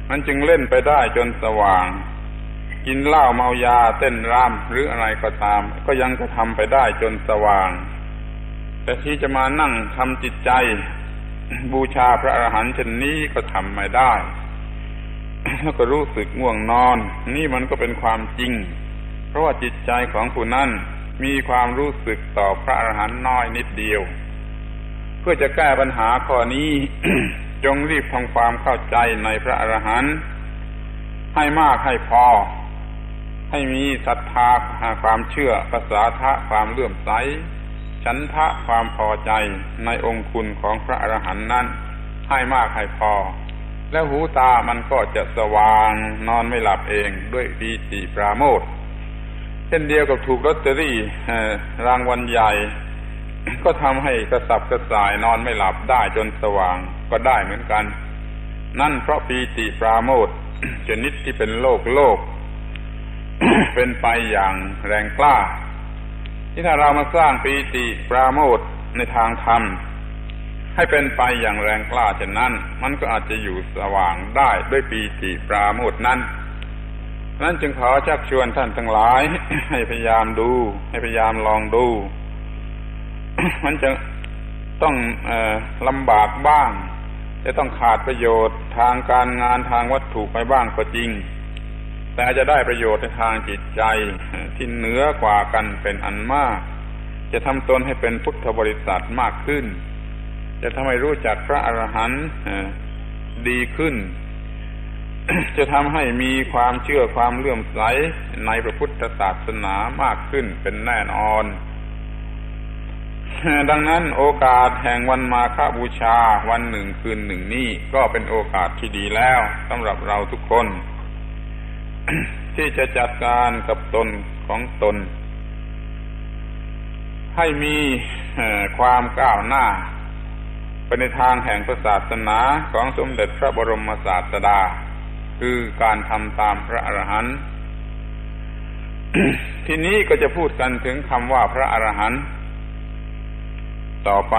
มันจึงเล่นไปได้จนสว่างกินเหล้าเมายาเต้นรำหรืออะไรก็ตามก็ยังจะทำไปได้จนสว่างแต่ที่จะมานั่งทำจิตใจบูชาพระอรหันต์เช่นนี้ก็ทำไม่ได้แล้วก็รู้สึกง่วงนอนนี่มันก็เป็นความจริงเพราะว่าจิตใจของผู้นั้นมีความรู้สึกต่อพระอรหันต์น้อยนิดเดียวเพื่อจะแก้ปัญหาข้อนี้ จงรีบทำความเข้าใจในพระอรหันต์ให้มากให้พอให้มีศรัทธาความเชื่อภาษาทะความเลื่อมใสฉันทะความพอใจในองค์คุณของพระอรหันต์นั้นให้มากให้พอแล้วหูตามันก็จะสว่างนอนไม่หลับเองด้วยปีติปราโมทย์เช่นเดียวกับถูกลอตเตอรี่รางวัลใหญ่ก็ทำให้กระสับกระส่ายนอนไม่หลับได้จนสว่างก็ได้เหมือนกันนั่นเพราะปีติปราโมทย์ชนิดที่เป็นโลกโลก เป็นไปอย่างแรงกล้าที่ถ้าเรามาสร้างปีติปราโมทย์ในทางธรรมให้เป็นไปอย่างแรงกล้าเช่นนั้นมันก็อาจจะอยู่สว่างได้ด้วยปีติปราโมทย์นั้นนั้นจึงขอชักชวนท่านทั้งหลาย ให้พยายามดูให้พยายามลองดู มันจะต้องเอ่อลำบากบ้างจะต้องขาดประโยชน์ทางการงานทางวัตถุไปบ้างก็จริงแต่จะได้ประโยชน์ในทางจิตใจที่เหนือกว่ากันเป็นอันมากจะทำตนให้เป็นพุทธบริษัทมากขึ้นจะทำให้รู้จักพระอรหันต์ดีขึ้น จะทำให้มีความเชื่อความเลื่อมใสในพระพุทธศาสนามากขึ้นเป็นแน่นอนดังนั้นโอกาสแห่งวันมาฆบูชาวันหนึ่งคืนหนึ่งนี้ก็เป็นโอกาสที่ดีแล้วสำหรับเราทุกคน ที่จะจัดการกับตนของตนให้มีความก้าวหน้าไปในทางแห่งศาสนาของสมเด็จพระบรมศาสดาคือการทำตามพระอรหันต์ ทีนี้ก็จะพูดกันถึงคำว่าพระอรหันต์ต่อไป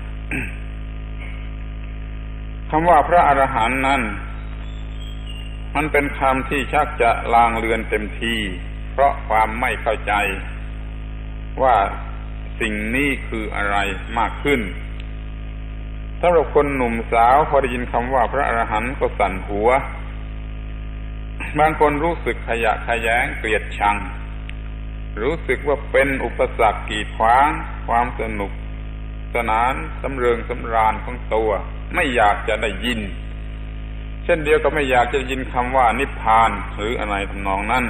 คำว่าพระอรหันต์นั้นมันเป็นคำที่ชักจะลางเลือนเต็มทีเพราะความไม่เข้าใจว่าสิ่งนี้คืออะไรมากขึ้นสำหรับคนหนุ่มสาวพอได้ยินคำว่าพระอรหันต์ก็สั่นหัวบางคนรู้สึกขยะแขยงเกลียดชังรู้สึกว่าเป็นอุปสรรคกีดขวางความสนุกสนานสำเริงสำราญของตัวไม่อยากจะได้ยินเช่นเดียวกับไม่อยากจะยินคำว่านิพพานหรืออะไรทำนองนั้น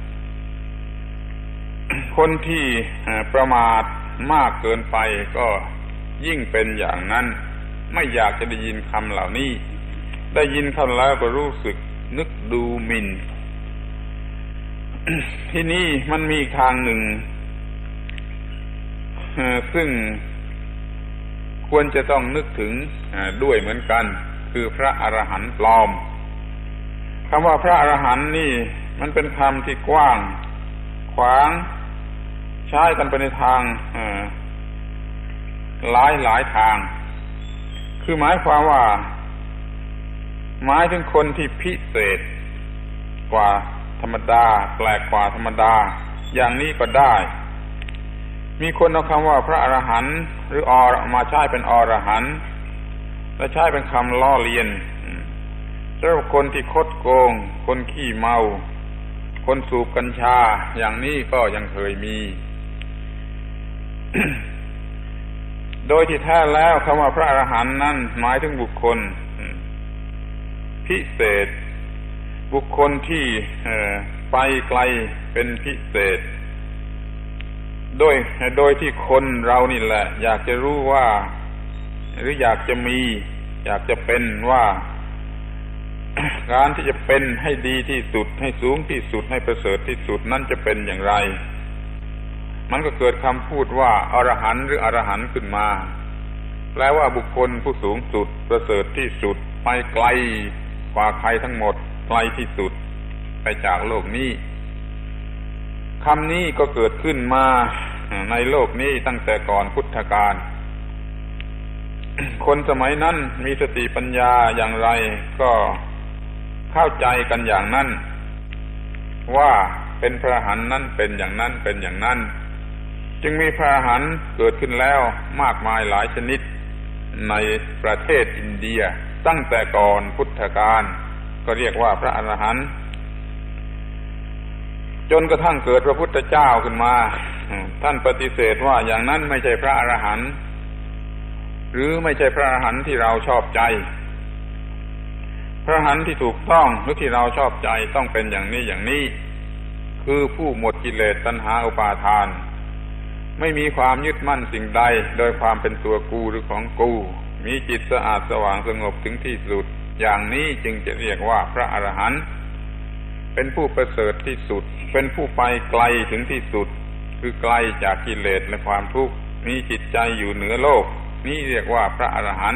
คนที่ประมาทมากเกินไปก็ยิ่งเป็นอย่างนั้นไม่อยากจะได้ยินคำเหล่านี้ได้ยินคำแล้วก็รู้สึกนึกดูหมิ่น ที่นี่มันมีทางหนึ่งซึ่งควรจะต้องนึกถึงด้วยเหมือนกันคือพระอรหันต์ปลอมคำว่าพระอรหันต์นี่มันเป็นคำที่กว้างขวางใช้กันไปในทางหลายหลายทางคือหมายความว่าหมายถึงคนที่พิเศษกว่าธรรมดาแปลกกว่าธรรมดาอย่างนี้ก็ได้มีคนเอาคำว่าพระอรหันต์หรืออรมาใช้เป็นอรหันต์และใช้เป็นคำล้อเลียนสำหรับคนที่คดโกงคนขี้เมาคนสูบกัญชาอย่างนี้ก็ยังเคยมี โดยที่แท้แล้วคำว่าพระอรหันต์นั้นหมายถึงบุคคลพิเศษบุคคลที่ไปไกลเป็นพิเศษโดยโดยที่คนเรานี่แหละอยากจะรู้ว่าหรืออยากจะมีอยากจะเป็นว่าการที่จะเป็นให้ดีที่สุดให้สูงที่สุดให้ประเสริฐที่สุดนั้นจะเป็นอย่างไรมันก็เกิดคำพูดว่าอรหันต์หรืออรหันต์ขึ้นมาแปลว่าบุคคลผู้สูงสุดประเสริฐที่สุดไปไกลกว่าใครทั้งหมดไกลที่สุดไปจากโลกนี้คำนี้ก็เกิดขึ้นมาในโลกนี้ตั้งแต่ก่อนพุทธกาลคนสมัยนั้นมีสติปัญญาอย่างไรก็เข้าใจกันอย่างนั้นว่าเป็นพระอรหันต์นั้นเป็นอย่างนั้นเป็นอย่างนั้นจึงมีพระอรหันต์เกิดขึ้นแล้วมากมายหลายชนิดในประเทศอินเดียตั้งแต่ก่อนพุทธกาลก็เรียกว่าพระอรหันต์จนกระทั่งเกิดพระพุทธเจ้าขึ้นมาท่านปฏิเสธว่าอย่างนั้นไม่ใช่พระอรหันต์หรือไม่ใช่พระอรหันต์ที่เราชอบใจพระอรหันต์ที่ถูกต้องหรือที่เราชอบใจต้องเป็นอย่างนี้อย่างนี้คือผู้หมดกิเลสตัณหาอุปาทานไม่มีความยึดมั่นสิ่งใดโดยความเป็นตัวกูหรือของกูมีจิตสะอาดสว่างสงบถึงที่สุดอย่างนี้จึงจะเรียกว่าพระอรหันต์เป็นผู้ประเสริฐที่สุดเป็นผู้ไปไกลถึงที่สุดคือไกลจากกิเลสและความทุกข์มีจิตใจอยู่เหนือโลกนี่เรียกว่าพระอรหันต์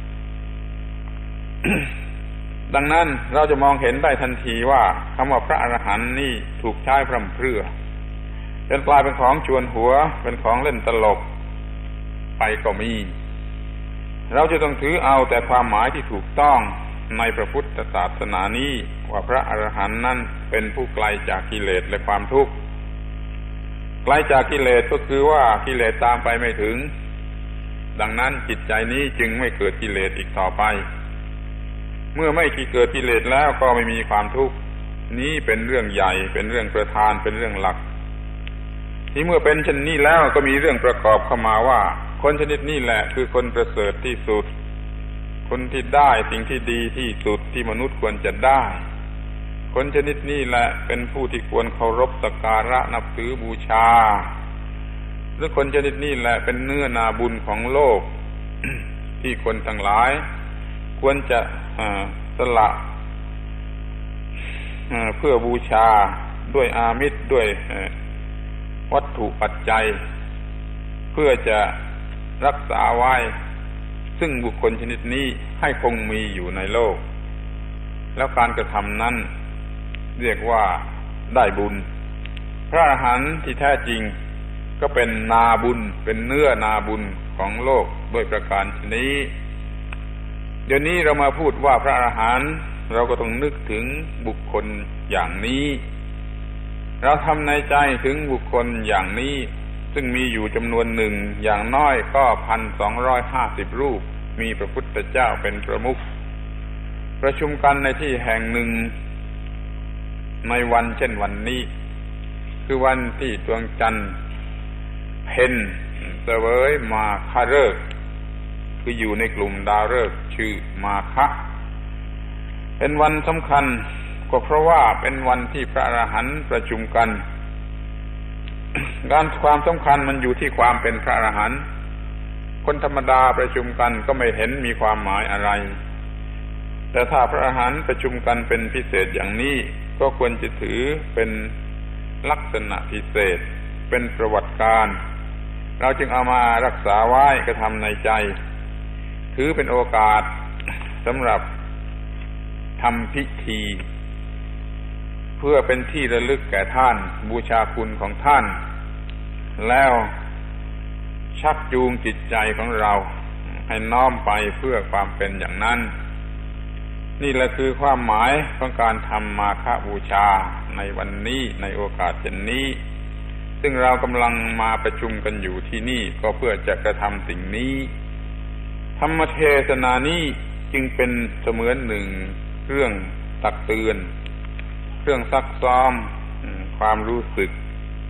ดังนั้นเราจะมองเห็นได้ทันทีว่าคำว่าพระอรหันต์นี่ถูกใช้พร่ำเพรื่อจนกลายเป็นของชวนหัวเป็นของเล่นตลกไปก็มีเราจะต้องถือเอาแต่ความหมายที่ถูกต้องในพระพุทธศาสนานี้ว่าพระอรหันต์นั้นเป็นผู้ไกลจากกิเลสและความทุกข์ไกลจากกิเลสก็คือว่ากิเลสตามไปไม่ถึงดังนั้นจิตใจนี้จึงไม่เกิดกิเลสอีกต่อไปเมื่อไม่เกิดกิเลสแล้วก็ไม่มีความทุกข์นี้เป็นเรื่องใหญ่เป็นเรื่องประธานเป็นเรื่องหลักที่เมื่อเป็นเช่นนี้แล้วก็มีเรื่องประกอบเข้ามาว่าคนชนิดนี้แหละคือคนประเสริฐที่สุดคนที่ได้สิ่งที่ดีที่สุดที่มนุษย์ควรจะได้คนชนิดนี้แหละเป็นผู้ที่ควรเคารพสักการะนับถือบูชาหรือคนชนิดนี้แหละเป็นเนื้อนาบุญของโลก ที่คนทั้งหลายควรจะสละเพื่อบูชาด้วยอามิสด้วยวัตถุปัจจัยเพื่อจะรักษาไว้ซึ่งบุคคลชนิดนี้ให้คงมีอยู่ในโลกแล้วการกระทำนั้นเรียกว่าได้บุญพระอรหันต์ที่แท้จริงก็เป็นนาบุญเป็นเนื้อนาบุญของโลกด้วยประการชนี้เดี๋ยวนี้เรามาพูดว่าพระอรหันต์เราก็ต้องนึกถึงบุคคลอย่างนี้เราทำในใจถึงบุคคลอย่างนี้ซึ่งมีอยู่จำนวนหนึ่งอย่างน้อยก็ หนึ่งพันสองร้อยห้าสิบ รูปมีพระพุทธเจ้าเป็นประมุขประชุมกันในที่แห่งหนึ่งในวันเช่นวันนี้คือวันที่ดวงจันทร์เพ็ญเสวยมาฆฤกษ์คืออยู่ในกลุ่มดาวฤกษ์ชื่อมาคะเป็นวันสำคัญก็เพราะว่าเป็นวันที่พระอรหันต์ประชุมกันการความสำคัญมันอยู่ที่ความเป็นพระอรหันต์คนธรรมดาประชุมกันก็ไม่เห็นมีความหมายอะไรแต่ถ้าพระอรหันต์ประชุมกันเป็นพิเศษอย่างนี้ก็ควรจะถือเป็นลักษณะพิเศษเป็นประวัติการเราจึงเอามารักษาไว้กระทำในใจถือเป็นโอกาสสำหรับทำพิธีเพื่อเป็นที่ระลึกแก่ท่านบูชาคุณของท่านแล้วชักจูงจิตใจของเราให้น้อมไปเพื่อความเป็นอย่างนั้นนี่แหละคือความหมายของการทำมาฆบูชาในวันนี้ในโอกาสเช่นนี้ซึ่งเรากำลังมาประชุมกันอยู่ที่นี่ก็เพื่อจะกระทำสิ่งนี้ธรรมเทศนานี้จึงเป็นเสมือนหนึ่งเครื่องตักเตือนเครื่องซักซ้อมความรู้สึก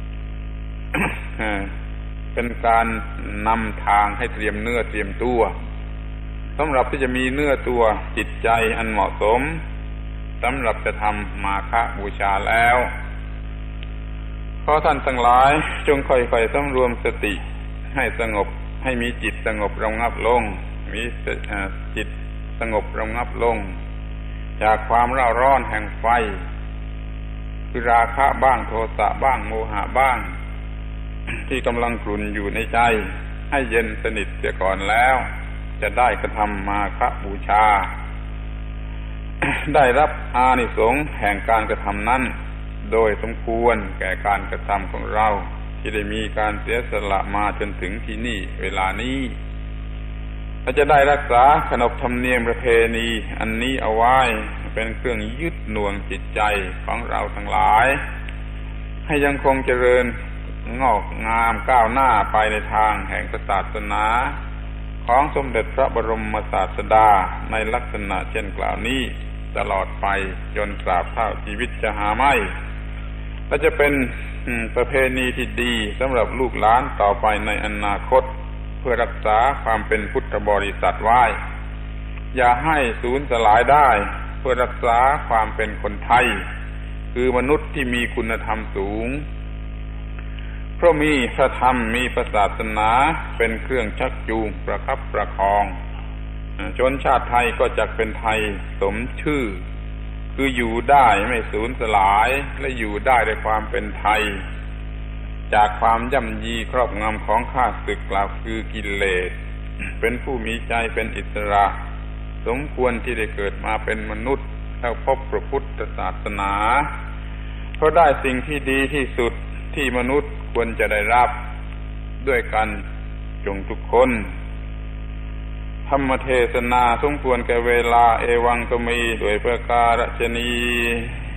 เป็นการนำทางให้เตรียมเนื้อเตรียมตัวสำหรับที่จะมีเนื้อตัวจิตใจอันเหมาะสมสำหรับจะทำมาฆบูชาแล้วขอท่านทั้งหลายจงค่อยๆสำรวมสติให้สงบให้มีจิตสงบระงับลงมีจิตสงบระงับลงจากความเร่าร้อนแห่งไฟคือราคะบ้างโทสะบ้างโมหะบ้างที่กำลังกลุ่นอยู่ในใจให้เย็นสนิทเสียก่อนแล้วจะได้กระทำมาฆบูชา ได้รับอานิสงส์แห่งการกระทำนั้นโดยสมควรแก่การกระทำของเราที่ได้มีการเสียสละมาจนถึงที่นี่เวลานี้ แเราจะได้รักษาขนบธรรมเนียมประเพณีอันนี้เอาไว้เป็นเครื่องยึดหน่วงจิตใจของเราทั้งหลายให้ยังคงเจริญงอกงามก้าวหน้าไปในทางแห่งศาสนาของสมเด็จพระบรมศาสดาในลักษณะเช่นกล่าวนี้ตลอดไปจนตราบเท่าชีวิตจะหาไม่และจะเป็นประเพณีที่ดีสำหรับลูกหลานต่อไปในอนาคตเพื่อรักษาความเป็นพุทธบริษัทไว้อย่าให้สูญสลายได้เพื่อรักษาความเป็นคนไทยคือมนุษย์ที่มีคุณธรรมสูงเพราะมีพระธรรมมีพระศาสนาเป็นเครื่องชักจูงประคับประคองชนชาติไทยก็จักเป็นไทยสมชื่อคืออยู่ได้ไม่สูญสลายและอยู่ได้ด้วยความเป็นไทยจากความย่ำยีครอบงำของข้าศึกกล่าวคือกิเลสเป็นผู้มีใจเป็นอิสระสมควรที่ได้เกิดมาเป็นมนุษย์แล้วพบพระพุทธศาสนาเพราะได้สิ่งที่ดีที่สุดที่มนุษย์ควรจะได้รับด้วยกันจงทุกคนธรรมเทศนาสมควรแก่เวลาเอวังก็มีด้วยประการฉะนี้